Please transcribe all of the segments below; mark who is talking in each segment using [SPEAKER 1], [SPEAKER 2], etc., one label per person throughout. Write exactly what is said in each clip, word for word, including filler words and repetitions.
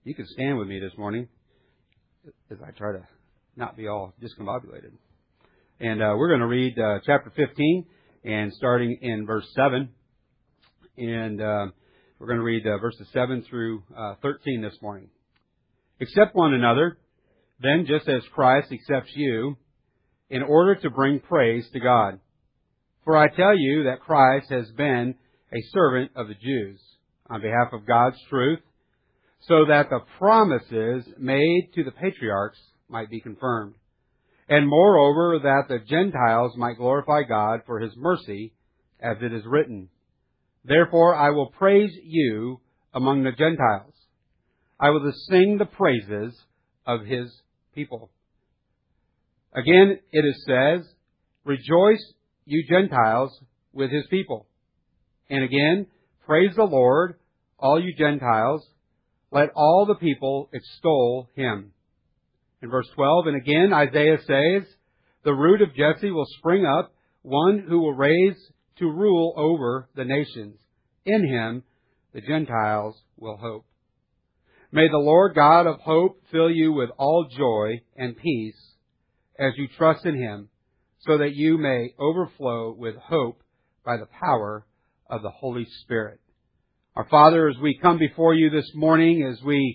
[SPEAKER 1] You can stand with me this morning as I try to not be all discombobulated. And uh, we're going to read uh, chapter fifteen, and starting in verse seven. And uh, we're going to read uh, verses seven through uh, thirteen this morning. Accept one another, then, just as Christ accepts you, in order to bring praise to God. For I tell you that Christ has been a servant of the Jews on behalf of God's truth, so that the promises made to the patriarchs might be confirmed, and moreover that the Gentiles might glorify God for His mercy, as it is written, Therefore I will praise you among the Gentiles. I will sing the praises of His people. Again, it is says, Rejoice, you Gentiles, with His people. And again, praise the Lord, all you Gentiles. Let all the people extol Him. In verse twelve, and again Isaiah says, The root of Jesse will spring up, one who will raise to rule over the nations. In Him the Gentiles will hope. May the Lord God of hope fill you with all joy and peace as you trust in Him, so that you may overflow with hope by the power of the Holy Spirit. Our Father, as we come before you this morning, as we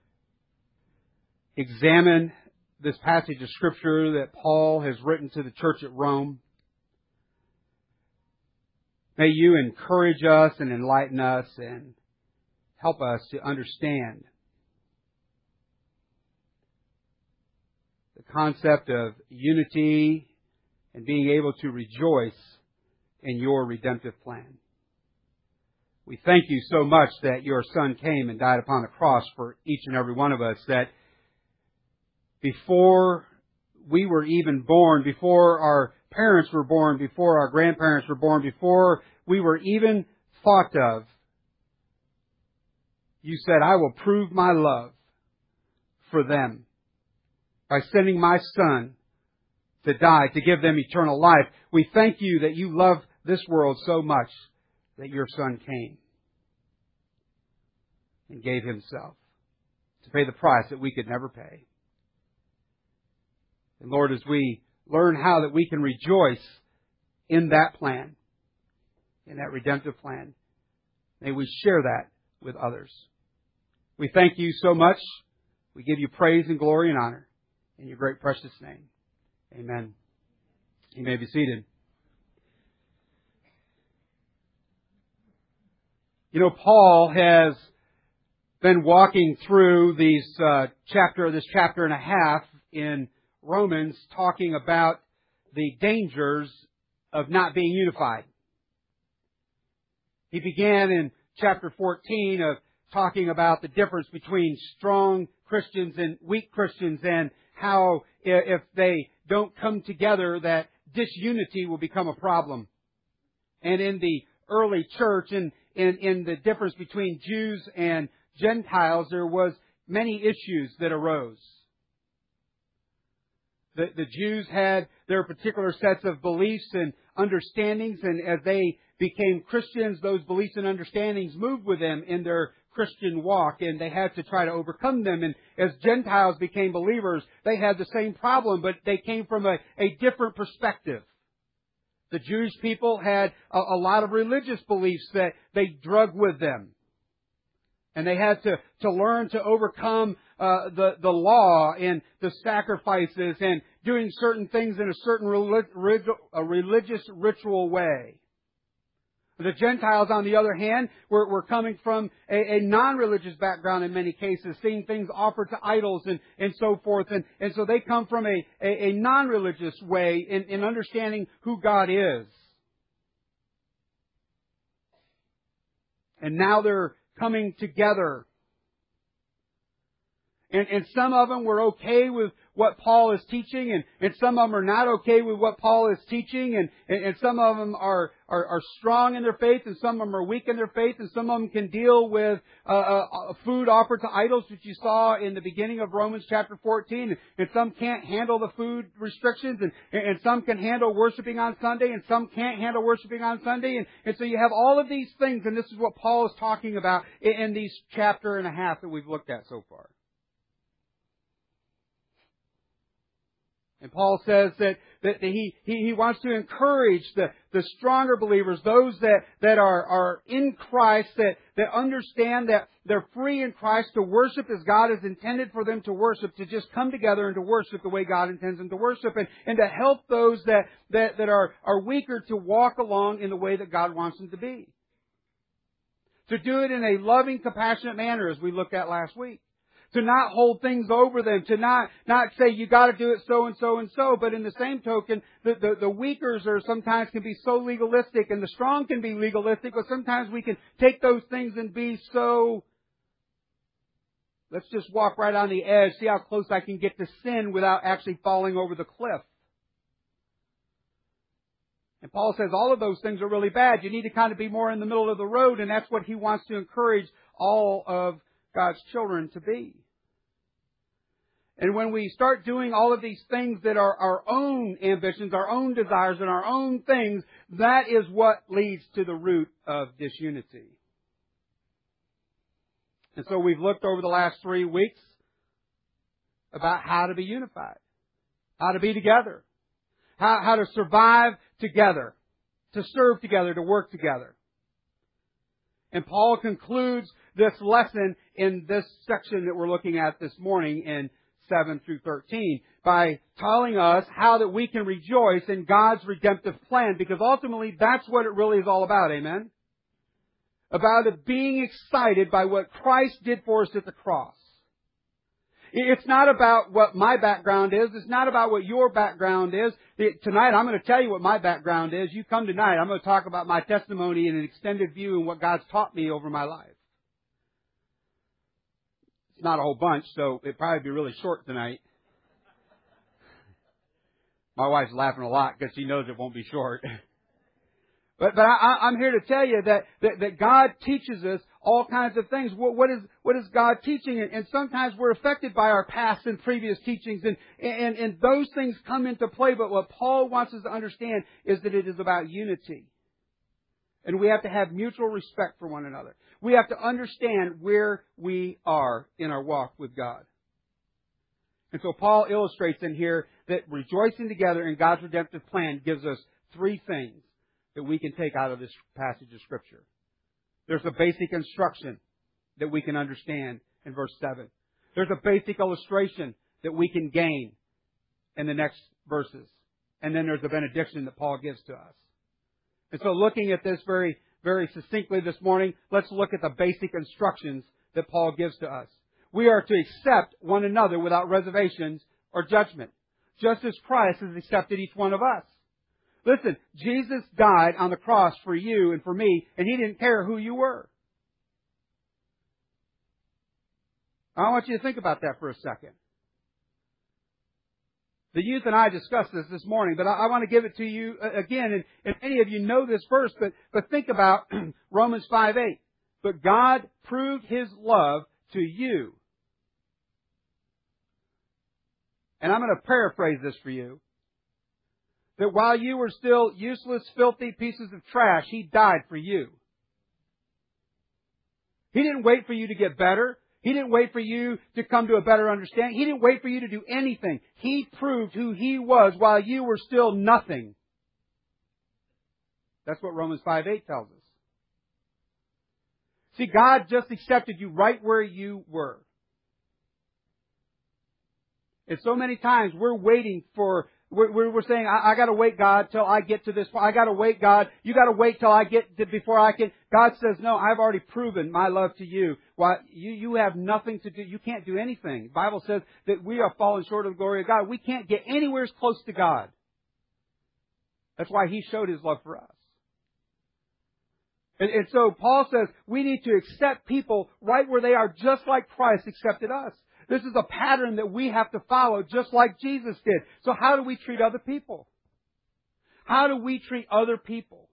[SPEAKER 1] examine this passage of Scripture that Paul has written to the church at Rome, may you encourage us and enlighten us and help us to understand the concept of unity and being able to rejoice in your redemptive plan. We thank you so much that your Son came and died upon the cross for each and every one of us, that before we were even born, before our parents were born, before our grandparents were born, before we were even thought of, you said, I will prove my love for them by sending my Son to die, to give them eternal life. We thank you that you love this world so much that your Son came and gave Himself to pay the price that we could never pay. And Lord, as we learn how that we can rejoice in that plan, in that redemptive plan, may we share that with others. We thank you so much. We give you praise and glory and honor in your great precious name. Amen. You may be seated. You know, Paul has been walking through these uh, chapter, this chapter and a half in Romans, talking about the dangers of not being unified. He began in chapter fourteen of talking about the difference between strong Christians and weak Christians, and how if they don't come together, that disunity will become a problem. And in the early church, in, in, in the difference between Jews and Gentiles, there was many issues that arose. The, the Jews had their particular sets of beliefs and understandings, and as they became Christians, those beliefs and understandings moved with them in their Christian walk, and they had to try to overcome them. And as Gentiles became believers, they had the same problem, but they came from a, a different perspective. The Jewish people had a, a lot of religious beliefs that they drug with them. And they had to, to learn to overcome uh, the, the law and the sacrifices and doing certain things in a certain relig- a religious ritual way. The Gentiles, on the other hand, were, were coming from a, a non-religious background in many cases, seeing things offered to idols and, and so forth. And, and so they come from a, a, a non-religious way in, in understanding who God is. And now they're coming together. And, and some of them were okay with what Paul is teaching, and, and some of them are not okay with what Paul is teaching, and, and, and some of them are, are, are strong in their faith, and some of them are weak in their faith, and some of them can deal with uh, uh, food offered to idols, which you saw in the beginning of Romans chapter fourteen, and, and some can't handle the food restrictions, and, and some can handle worshiping on Sunday, and some can't handle worshiping on Sunday, and, and so you have all of these things, and this is what Paul is talking about in, in these chapter and a half that we've looked at so far. And Paul says that, that he, he, he wants to encourage the, the stronger believers, those that, that are, are in Christ, that, that understand that they're free in Christ to worship as God has intended for them to worship, to just come together and to worship the way God intends them to worship, and, and to help those that, that, that are, are weaker to walk along in the way that God wants them to be. To do it in a loving, compassionate manner, as we looked at last week. To not hold things over them, to not, not say you got to do it so and so and so, but in the same token, the, the, the weakers are sometimes can be so legalistic, and the strong can be legalistic, but sometimes we can take those things and be so, let's just walk right on the edge, see how close I can get to sin without actually falling over the cliff. And Paul says all of those things are really bad. You need to kind of be more in the middle of the road, and that's what he wants to encourage all of God's children to be. And when we start doing all of these things that are our own ambitions, our own desires, and our own things, that is what leads to the root of disunity. And so we've looked over the last three weeks about how to be unified, how to be together, how, how to survive together, to serve together, to work together. And Paul concludes this lesson in this section that we're looking at this morning in seven through thirteen by telling us how that we can rejoice in God's redemptive plan, because ultimately that's what it really is all about, amen? About it being excited by what Christ did for us at the cross. It's not about what my background is. It's not about what your background is. Tonight, I'm going to tell you what my background is. You come tonight, I'm going to talk about my testimony in an extended view and what God's taught me over my life. It's not a whole bunch, so it'd probably be really short tonight. My wife's laughing a lot because she knows it won't be short. But, but I, I'm here to tell you that, that, that God teaches us all kinds of things. What, what is, what is God teaching? And, and sometimes we're affected by our past and previous teachings, and, and, and those things come into play. But what Paul wants us to understand is that it is about unity. And we have to have mutual respect for one another. We have to understand where we are in our walk with God. And so Paul illustrates in here that rejoicing together in God's redemptive plan gives us three things that we can take out of this passage of Scripture. There's a basic instruction that we can understand in verse seven. There's a basic illustration that we can gain in the next verses. And then there's a benediction that Paul gives to us. And so looking at this very, very succinctly this morning, let's look at the basic instructions that Paul gives to us. We are to accept one another without reservations or judgment, just as Christ has accepted each one of us. Listen, Jesus died on the cross for you and for me, and He didn't care who you were. I want you to think about that for a second. The youth and I discussed this this morning, but I, I want to give it to you again, and, and many of you know this verse, but, but think about Romans five eight. But God proved His love to you. And I'm going to paraphrase this for you. That while you were still useless, filthy pieces of trash, He died for you. He didn't wait for you to get better. He didn't wait for you to come to a better understanding. He didn't wait for you to do anything. He proved who He was while you were still nothing. That's what Romans five eight tells us. See, God just accepted you right where you were. And so many times we're waiting for We're, we're saying, I, I got to wait, God, till I get to this point. I got to wait, God. You got to wait till I get to, before I can. God says, no, I've already proven my love to you. Why, you, you have nothing to do. You can't do anything. The Bible says that we are falling short of the glory of God. We can't get anywhere as close to God. That's why He showed His love for us. And, and so Paul says we need to accept people right where they are, just like Christ accepted us. This is a pattern that we have to follow just like Jesus did. So how do we treat other people? How do we treat other people?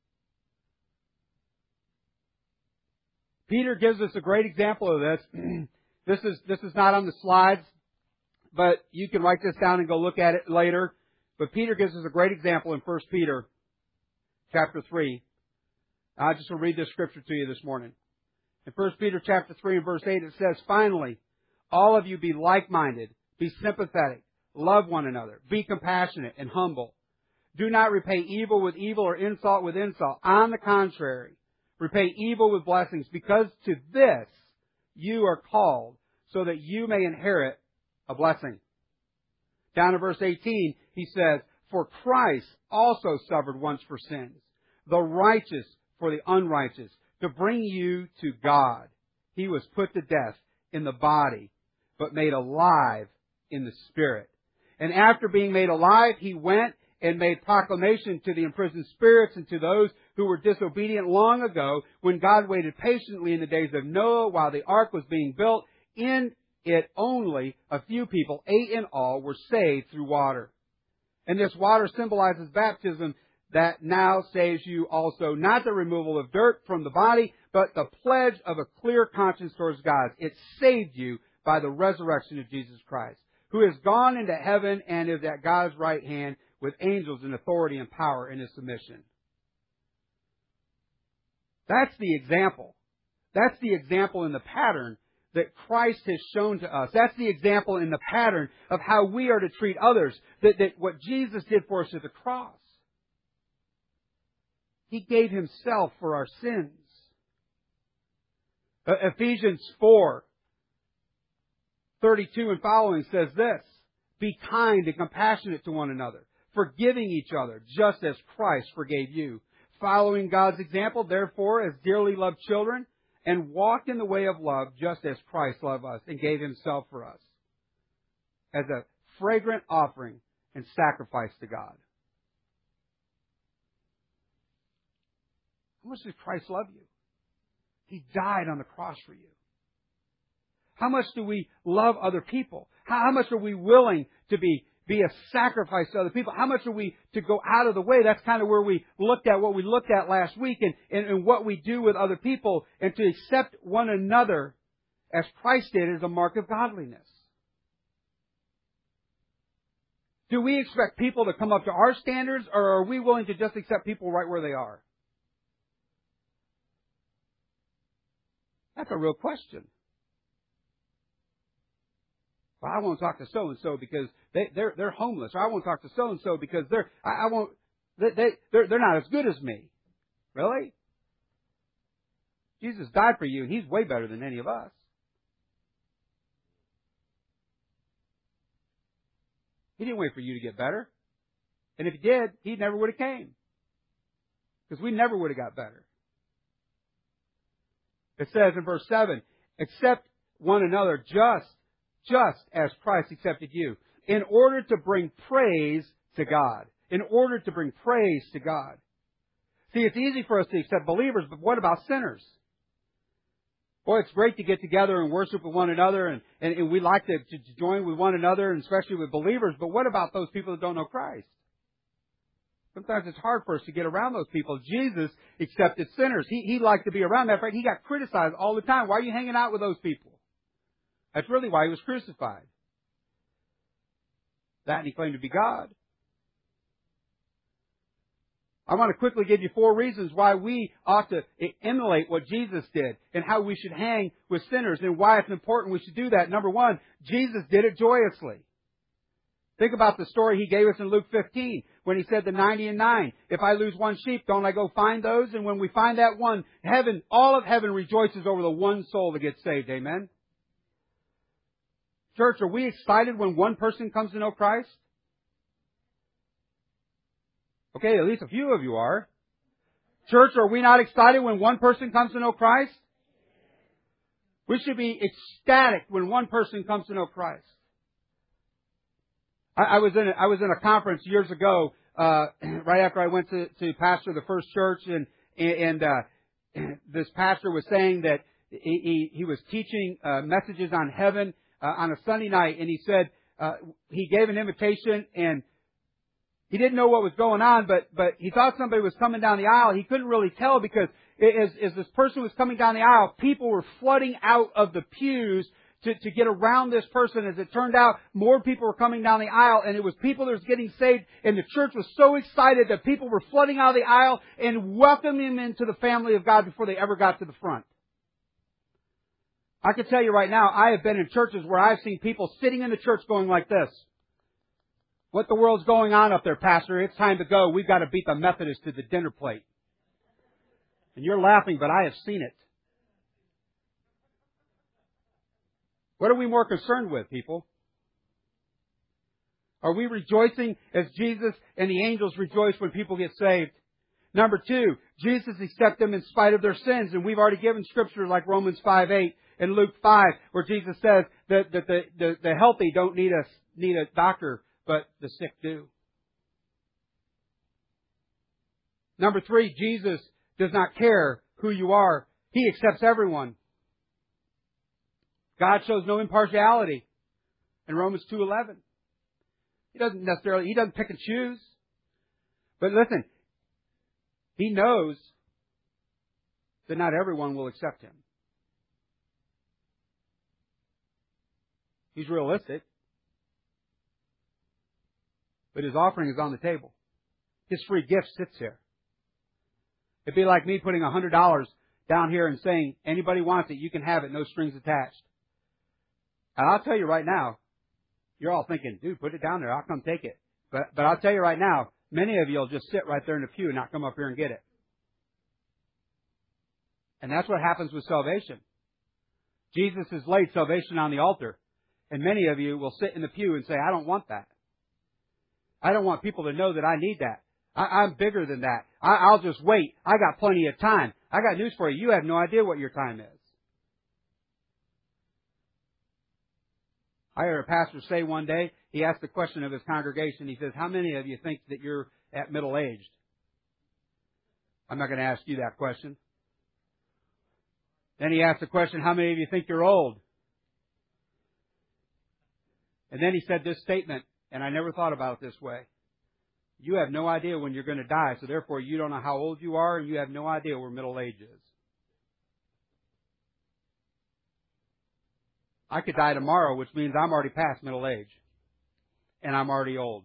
[SPEAKER 1] Peter gives us a great example of this. This is, this is not on the slides, but you can write this down and go look at it later. But Peter gives us a great example in First Peter chapter three. I just will read this scripture to you this morning. In First Peter chapter three and verse eight, it says, "Finally, all of you be like-minded, be sympathetic, love one another, be compassionate and humble. Do not repay evil with evil or insult with insult. On the contrary, repay evil with blessings, because to this you are called, so that you may inherit a blessing." Down in verse eighteen, he says, "For Christ also suffered once for sins, the righteous for the unrighteous, to bring you to God. He was put to death in the body, but made alive in the spirit. And after being made alive, he went and made proclamation to the imprisoned spirits and to those who were disobedient long ago, when God waited patiently in the days of Noah while the ark was being built. In it only a few people, eight in all, were saved through water. And this water symbolizes baptism that now saves you also, not the removal of dirt from the body, but the pledge of a clear conscience towards God. It saved you by the resurrection of Jesus Christ, who has gone into heaven and is at God's right hand with angels in authority and power in His submission. That's the example. That's the example in the pattern that Christ has shown to us. That's the example in the pattern of how we are to treat others. That, that what Jesus did for us at the cross. He gave Himself for our sins. Uh, Ephesians four, thirty-two and following says this, "Be kind and compassionate to one another, forgiving each other, just as Christ forgave you. Following God's example, therefore, as dearly loved children, and walk in the way of love, just as Christ loved us and gave Himself for us, as a fragrant offering and sacrifice to God." How much did Christ love you? He died on the cross for you. How much do we love other people? How much are we willing to be, be a sacrifice to other people? How much are we to go out of the way? That's kind of where we looked at what we looked at last week and, and, and what we do with other people, and to accept one another as Christ did is a mark of godliness. Do we expect people to come up to our standards, or are we willing to just accept people right where they are? That's a real question. Well, I won't talk to so and so because they, they're they're homeless. Or I won't talk to so and so because they're I, I won't they, they they're they're not as good as me. Really? Jesus died for you, and He's way better than any of us. He didn't wait for you to get better, and if He did, He never would have came, because we never would have got better. It says in verse seven, "Accept one another just, just as Christ accepted you, in order to bring praise to God." In order to bring praise to God. See, it's easy for us to accept believers, but what about sinners? Boy, it's great to get together and worship with one another, and, and, and we like to, to join with one another, and especially with believers, but what about those people that don't know Christ? Sometimes it's hard for us to get around those people. Jesus accepted sinners. He, he liked to be around them. In fact, He got criticized all the time. Why are you hanging out with those people? That's really why He was crucified. That, and He claimed to be God. I want to quickly give you four reasons why we ought to emulate what Jesus did, and how we should hang with sinners, and why it's important we should do that. Number one, Jesus did it joyously. Think about the story He gave us in Luke fifteen, when He said the ninety and nine. If I lose one sheep, don't I go find those? And when we find that one, heaven, all of heaven rejoices over the one soul that gets saved. Amen? Church, are we excited when one person comes to know Christ? Okay, at least a few of you are. Church, are we not excited when one person comes to know Christ? We should be ecstatic when one person comes to know Christ. I, I was in a, I was in a conference years ago, uh, right after I went to, to pastor the first church, and and uh, this pastor was saying that he he, he was teaching uh, messages on heaven uh, on a Sunday night, and he said uh, he gave an invitation, and he didn't know what was going on, but but he thought somebody was coming down the aisle. He couldn't really tell because as, as this person was coming down the aisle, people were flooding out of the pews to, to get around this person. As it turned out, more people were coming down the aisle, and it was people that was getting saved, and the church was so excited that people were flooding out of the aisle and welcoming them into the family of God before they ever got to the front. I can tell you right now, I have been in churches where I've seen people sitting in the church going like this. What the world's going on up there, Pastor? It's time to go. We've got to beat the Methodists to the dinner plate. And you're laughing, but I have seen it. What are we more concerned with, people? Are we rejoicing as Jesus and the angels rejoice when people get saved? Number two, Jesus accepts them in spite of their sins. And we've already given scriptures like Romans five eight and Luke five, where Jesus says that, that the, the, the healthy don't need a, need a doctor, but the sick do. Number three, Jesus does not care who you are. He accepts everyone. God shows no impartiality in Romans two eleven. He doesn't necessarily, He doesn't pick and choose. But listen, He knows that not everyone will accept Him. He's realistic. But His offering is on the table. His free gift sits here. It'd be like me putting a hundred dollars down here and saying, anybody wants it, you can have it, no strings attached. And I'll tell you right now, you're all thinking, dude, put it down there, I'll come take it. But, but I'll tell you right now, many of you will just sit right there in the pew and not come up here and get it. And that's what happens with salvation. Jesus has laid salvation on the altar. And many of you will sit in the pew and say, I don't want that. I don't want people to know that I need that. I, I'm bigger than that. I, I'll just wait. I got plenty of time. I got news for you. You have no idea what your time is. I heard a pastor say one day, he asked the question of his congregation, he says, how many of you think that you're at middle aged? I'm not going to ask you that question. Then he asked the question, how many of you think you're old? And then he said this statement, and I never thought about it this way. You have no idea when you're going to die, so therefore you don't know how old you are, and you have no idea where middle age is. I could die tomorrow, which means I'm already past middle age. And I'm already old.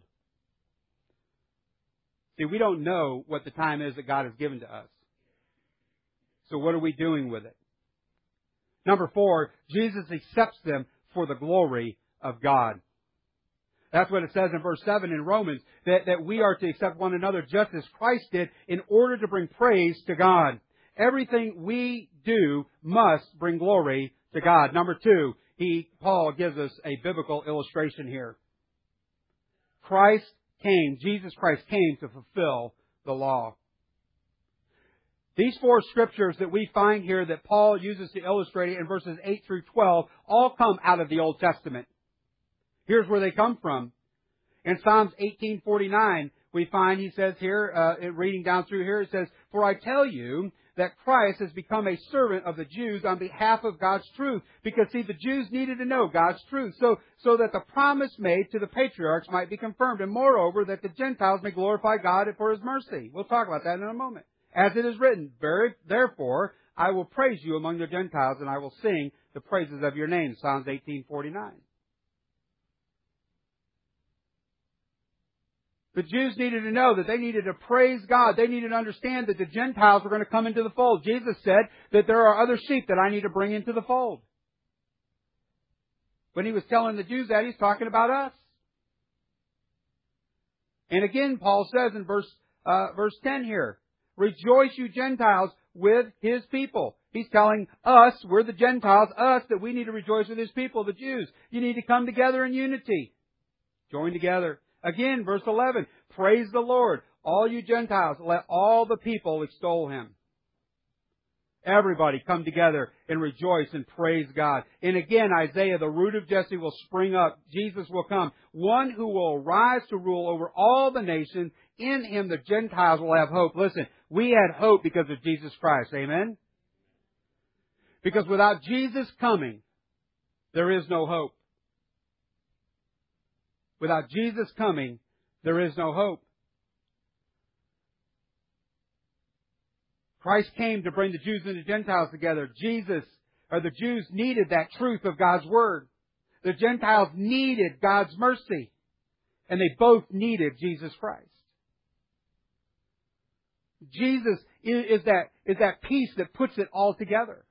[SPEAKER 1] See, we don't know what the time is that God has given to us. So what are we doing with it? Number four, Jesus accepts them for the glory of God. That's what it says in verse seven in Romans, that, that we are to accept one another just as Christ did in order to bring praise to God. Everything we do must bring glory to God. Number two, he, Paul gives us a biblical illustration here. Christ came, Jesus Christ came to fulfill the law. These four scriptures that we find here that Paul uses to illustrate it in verses eight through twelve all come out of the Old Testament. Here's where they come from. In Psalms eighteen forty-nine, we find, he says here, uh, reading down through here, it says, for I tell you that Christ has become a servant of the Jews on behalf of God's truth. Because, see, the Jews needed to know God's truth, so, so that the promise made to the patriarchs might be confirmed, and moreover, that the Gentiles may glorify God for His mercy. We'll talk about that in a moment. As it is written, therefore, I will praise you among the Gentiles, and I will sing the praises of your name. Psalms eighteen forty-nine. The Jews needed to know that they needed to praise God. They needed to understand that the Gentiles were going to come into the fold. Jesus said that there are other sheep that I need to bring into the fold. When He was telling the Jews that, He's talking about us. And again, Paul says in verse, uh, verse ten here, rejoice, you Gentiles, with His people. He's telling us, we're the Gentiles, us, that we need to rejoice with His people, the Jews. You need to come together in unity. Join together. Again, verse eleven, praise the Lord, all you Gentiles, let all the people extol Him. Everybody come together and rejoice and praise God. And again, Isaiah, the root of Jesse will spring up. Jesus will come. One who will arise to rule over all the nations. In Him the Gentiles will have hope. Listen, we had hope because of Jesus Christ. Amen? Because without Jesus coming, there is no hope. Without Jesus coming, there is no hope. Christ came to bring the Jews and the Gentiles together. Jesus, or the Jews needed that truth of God's Word. The Gentiles needed God's mercy. And they both needed Jesus Christ. Jesus is that, is that piece that puts it all together.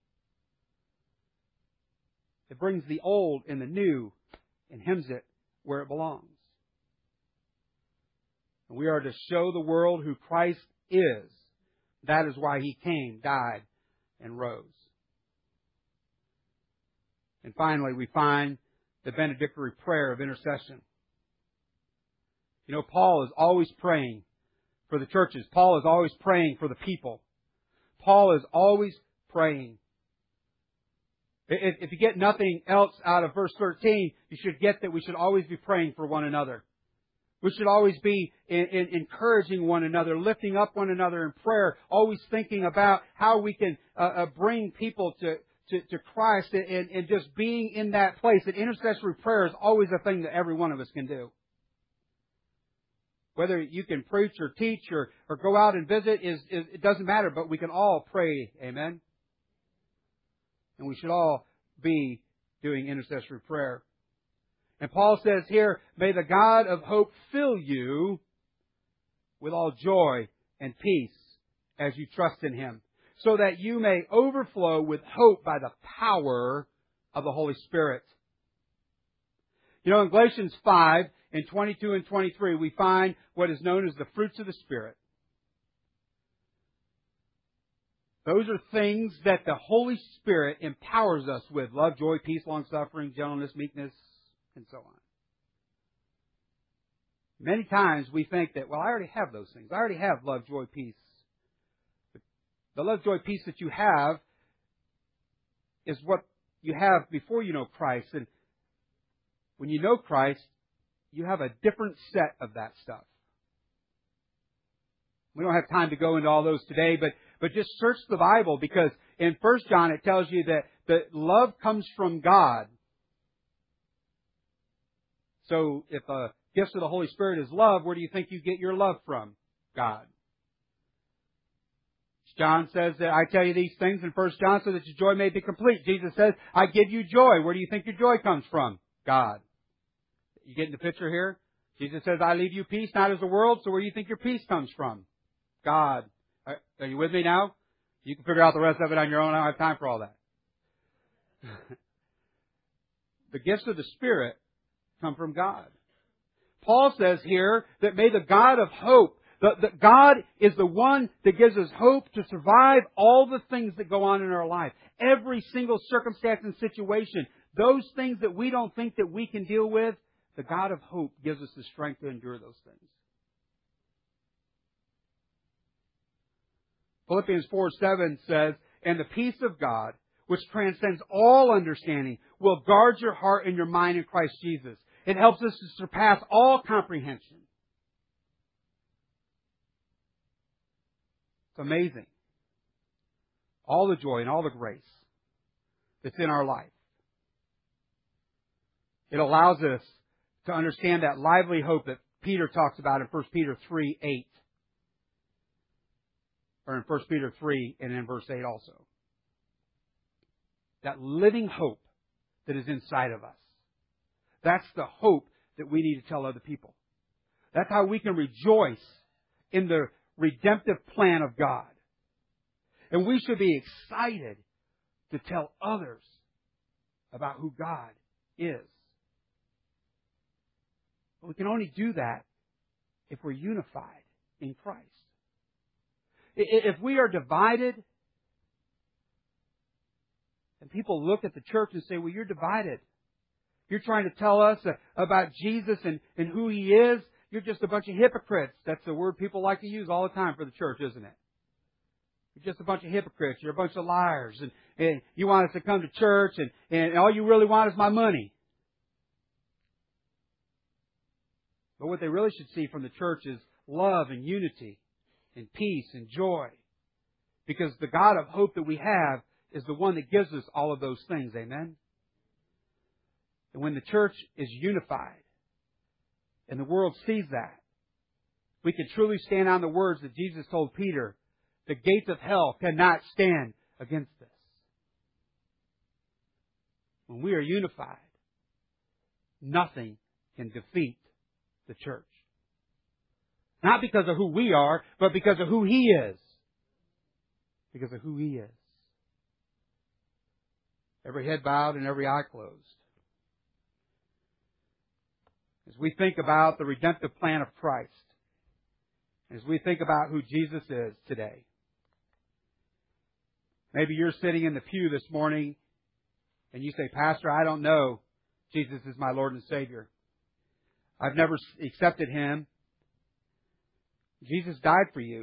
[SPEAKER 1] It brings the old and the new and hymns it where it belongs. And we are to show the world who Christ is. That is why He came, died, and rose. And finally, we find the benedictory prayer of intercession. You know, Paul is always praying for the churches. Paul is always praying for the people. Paul is always praying. If you get nothing else out of verse thirteen, you should get that we should always be praying for one another. We should always be in, in, encouraging one another, lifting up one another in prayer, always thinking about how we can uh, uh, bring people to, to, to Christ and, and just being in that place. And intercessory prayer is always a thing that every one of us can do. Whether you can preach or teach or, or go out and visit, is, is it doesn't matter, but we can all pray. Amen? And we should all be doing intercessory prayer. And Paul says here, may the God of hope fill you with all joy and peace as you trust in Him, so that you may overflow with hope by the power of the Holy Spirit. You know, in Galatians five, in twenty-two and twenty-three, we find what is known as the fruits of the Spirit. Those are things that the Holy Spirit empowers us with. Love, joy, peace, long-suffering, gentleness, meekness, and so on. Many times we think that, well, I already have those things. I already have love, joy, peace. The love, joy, peace that you have is what you have before you know Christ. And when you know Christ, you have a different set of that stuff. We don't have time to go into all those today, but, but just search the Bible, because in First John it tells you that, that love comes from God. So if a gift of the Holy Spirit is love, where do you think you get your love from? God. John says that I tell you these things in First John so that your joy may be complete. Jesus says, I give you joy. Where do you think your joy comes from? God. You getting the picture here? Jesus says, I leave you peace, not as the world. So where do you think your peace comes from? God. Are, are you with me now? You can figure out the rest of it on your own. I don't have time for all that. The gifts of the Spirit come from God. Paul says here that may the God of hope, that, that God is the one that gives us hope to survive all the things that go on in our life. Every single circumstance and situation, those things that we don't think that we can deal with, the God of hope gives us the strength to endure those things. Philippians four seven says, and the peace of God, which transcends all understanding, will guard your heart and your mind in Christ Jesus. It helps us to surpass all comprehension. It's amazing. All the joy and all the grace that's in our life. It allows us to understand that lively hope that Peter talks about in First Peter three eight. Or in First Peter three and in verse eight also. That living hope that is inside of us. That's the hope that we need to tell other people. That's how we can rejoice in the redemptive plan of God. And we should be excited to tell others about who God is. But we can only do that if we're unified in Christ. If we are divided, and people look at the church and say, well, you're divided. You're trying to tell us about Jesus and, and who He is. You're just a bunch of hypocrites. That's the word people like to use all the time for the church, isn't it? You're just a bunch of hypocrites. You're a bunch of liars. And, and you want us to come to church, and, and all you really want is my money. But what they really should see from the church is love and unity and peace and joy. Because the God of hope that we have is the one that gives us all of those things. Amen? And when the church is unified, And the world sees that. We can truly stand on the words that Jesus told Peter, the gates of hell cannot stand against this. When we are unified, nothing can defeat the church. Not because of who we are, but because of who He is. Because of who He is. Every head bowed and every eye closed. As we think about the redemptive plan of Christ, as we think about who Jesus is today, maybe you're sitting in the pew this morning and you say, Pastor, I don't know Jesus is my Lord and Savior. I've never accepted Him. Jesus died for you.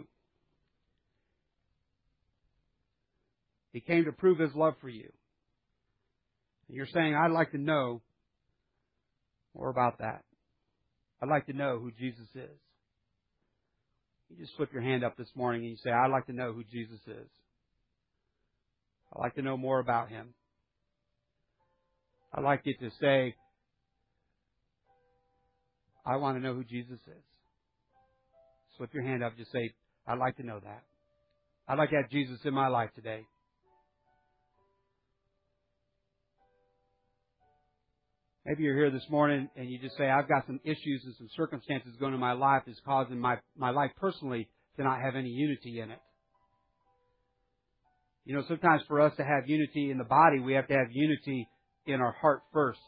[SPEAKER 1] He came to prove His love for you. And you're saying, I'd like to know more about that. I'd like to know who Jesus is. You just slip your hand up this morning and you say, I'd like to know who Jesus is. I'd like to know more about Him. I'd like you to say, I want to know who Jesus is. Slip your hand up and just say, I'd like to know that. I'd like to have Jesus in my life today. Maybe you're here this morning and you just say, I've got some issues and some circumstances going on in my life that's causing my, my life personally to not have any unity in it. You know, sometimes for us to have unity in the body, we have to have unity in our heart first.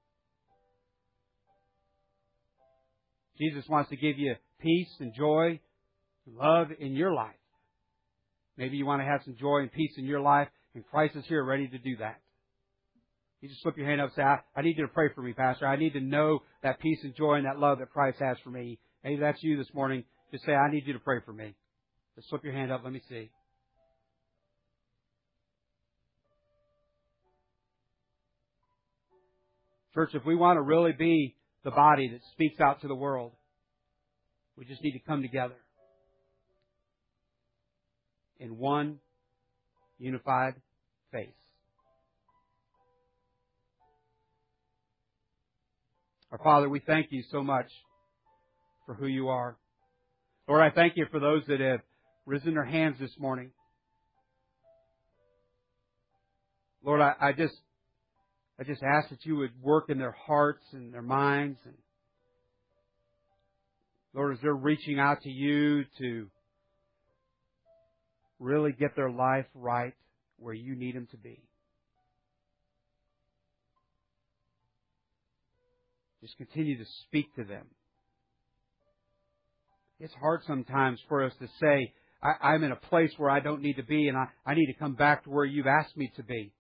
[SPEAKER 1] Jesus wants to give you peace and joy and love in your life. Maybe you want to have some joy and peace in your life, and Christ is here ready to do that. You just slip your hand up and say, I, I need you to pray for me, Pastor. I need to know that peace and joy and that love that Christ has for me. Maybe that's you this morning. Just say, I need you to pray for me. Just slip your hand up. Let me see. Church, if we want to really be the body that speaks out to the world, we just need to come together in one unified face. Our Father, we thank You so much for who You are. Lord, I thank You for those that have risen their hands this morning. Lord, I, I just I just ask that You would work in their hearts and their minds. And Lord, as they're reaching out to You to really get their life right where You need them to be. Just continue to speak to them. It's hard sometimes for us to say, I, I'm in a place where I don't need to be, and I, I need to come back to where You've asked me to be.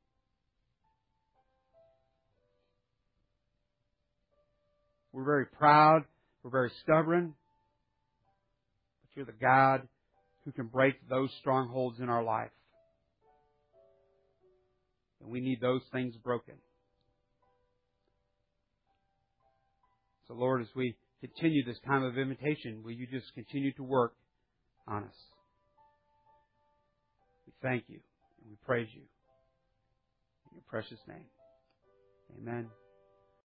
[SPEAKER 1] We're very proud. We're very stubborn. But You're the God who can break those strongholds in our life. And we need those things broken. So, Lord, as we continue this time of invitation, will You just continue to work on us? We thank You and we praise You. In Your precious name. Amen.